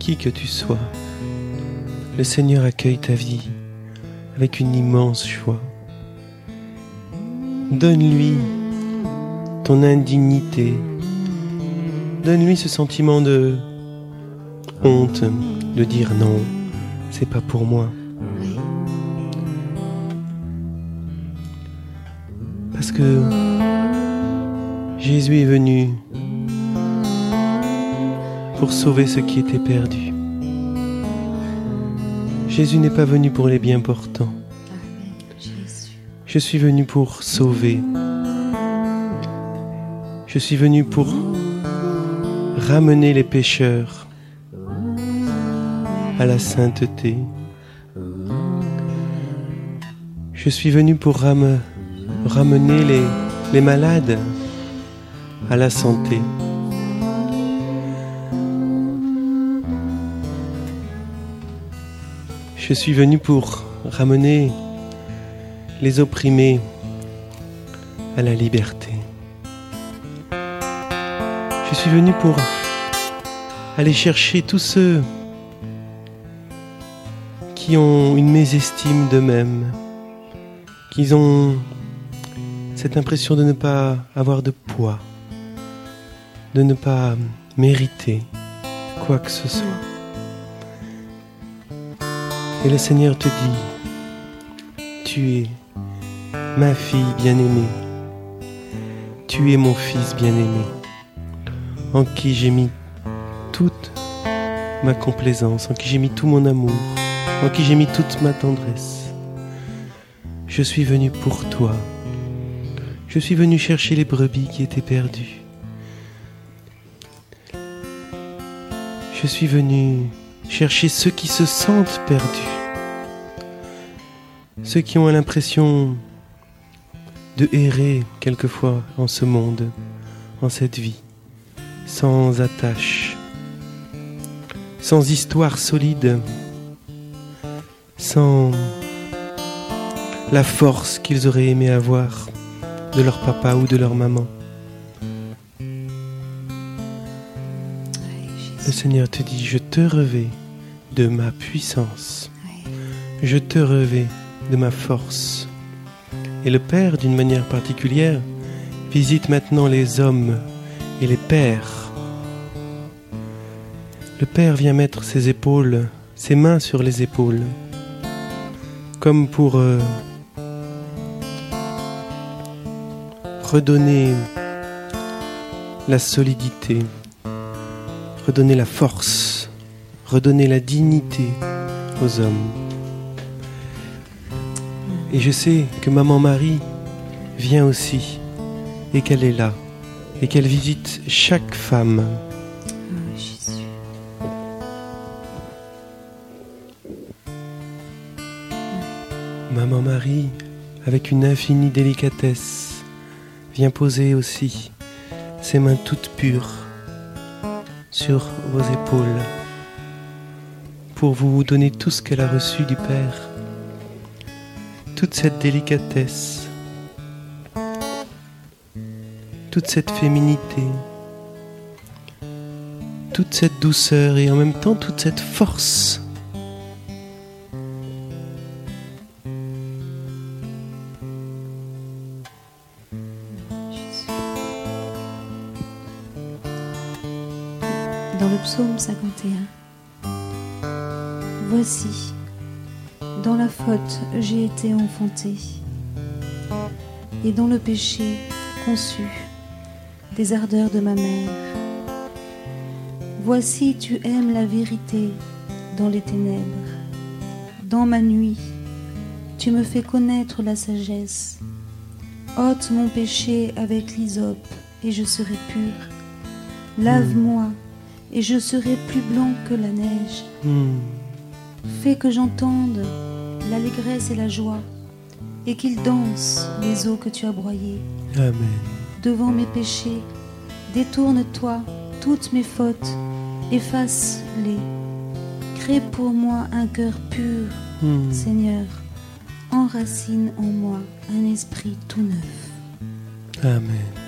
qui que tu sois, le Seigneur accueille ta vie avec une immense joie. Donne-lui ton indignité. Donne-lui ce sentiment de honte, de dire non, c'est pas pour moi. Parce que Jésus est venu pour sauver ce qui était perdu. Jésus n'est pas venu pour les bien portants. Je suis venu pour sauver. Je suis venu pour ramener les pécheurs à la sainteté. Je suis venu pour ramener les malades à la santé. Je suis venu pour ramener les opprimés à la liberté. Je suis venu pour aller chercher tous ceux qui ont une mésestime d'eux-mêmes, qui ont cette impression de ne pas avoir de poids, de ne pas mériter quoi que ce soit. Et le Seigneur te dit, tu es ma fille bien-aimée, tu es mon fils bien-aimé, en qui j'ai mis toute ma complaisance, en qui j'ai mis tout mon amour, en qui j'ai mis toute ma tendresse. Je suis venu pour toi. Je suis venu chercher les brebis qui étaient perdues. Je suis venu chercher ceux qui se sentent perdus. Ceux qui ont l'impression de errer quelquefois en ce monde, en cette vie, sans attache, sans histoire solide, sans la force qu'ils auraient aimé avoir de leur papa ou de leur maman. Le Seigneur te dit, je te revais de ma puissance, je te revais de ma force. Et le Père, d'une manière particulière, visite maintenant les hommes et les pères. Le Père vient mettre ses épaules, ses mains sur les épaules, comme pour redonner la solidité, redonner la force, redonner la dignité aux hommes. Et je sais que Maman Marie vient aussi, et qu'elle est là, et qu'elle visite chaque femme. Jésus. Maman Marie, avec une infinie délicatesse, vient poser aussi ses mains toutes pures sur vos épaules pour vous donner tout ce qu'elle a reçu du Père. Toute cette délicatesse, toute cette féminité, toute cette douceur et en même temps toute cette force. Dans le psaume 51, voici, dans la faute j'ai été enfanté, et dans le péché conçu des ardeurs de ma mère. Voici, tu aimes la vérité dans les ténèbres. Dans ma nuit, tu me fais connaître la sagesse. Ôte mon péché avec l'hysope, et je serai pur. Lave-moi, et je serai plus blanc que la neige. Fais que j'entende l'allégresse et la joie, et qu'ils dansent les eaux que tu as broyées. Amen. Devant mes péchés, détourne-toi toutes mes fautes, efface-les. Crée pour moi un cœur pur, Seigneur. Enracine en moi un esprit tout neuf. Amen.